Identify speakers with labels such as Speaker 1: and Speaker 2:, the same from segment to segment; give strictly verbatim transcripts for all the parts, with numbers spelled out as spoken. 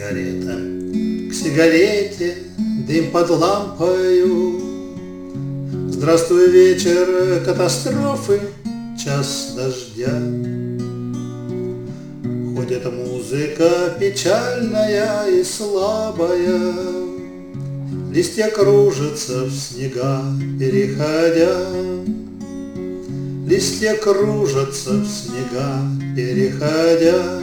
Speaker 1: сигарета к сигарете, дым под лампою. Здравствуй, вечер катастрофы, час дождя. Ходит музыка печальная и слабая, листья кружатся в снега, переходя. Листья кружатся в снега, переходя.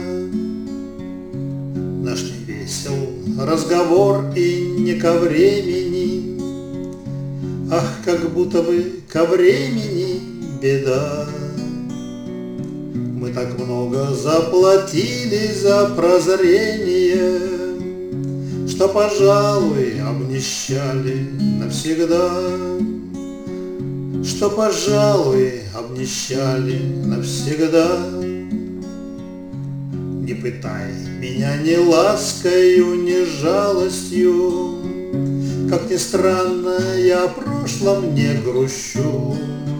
Speaker 1: Наш не весел разговор и не ко времени, ах, как будто бы ко времени беда. Мы так много заплатили за прозрение, что, пожалуй, обнищали навсегда. Что, пожалуй, обнищали навсегда. Не пытай меня ни ласкою, ни жалостью, как ни странно, я о прошлом не грущу.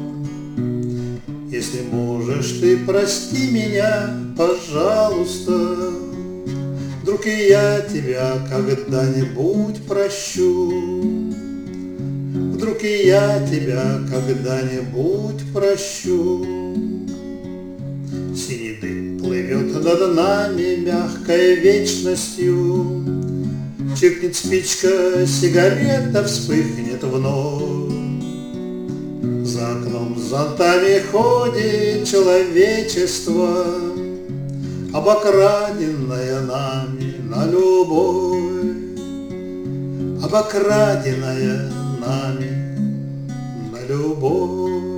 Speaker 1: Если можешь ты, прости меня, пожалуйста, вдруг и я тебя когда-нибудь прощу. Вдруг и я тебя когда-нибудь прощу. Синий дым плывет над нами мягкой вечностью, чиркнет спичка, сигарета вспыхнет вновь. За окном с зонтами ходит человечество, обокраденное нами на любовь, обокраденное нами на любовь.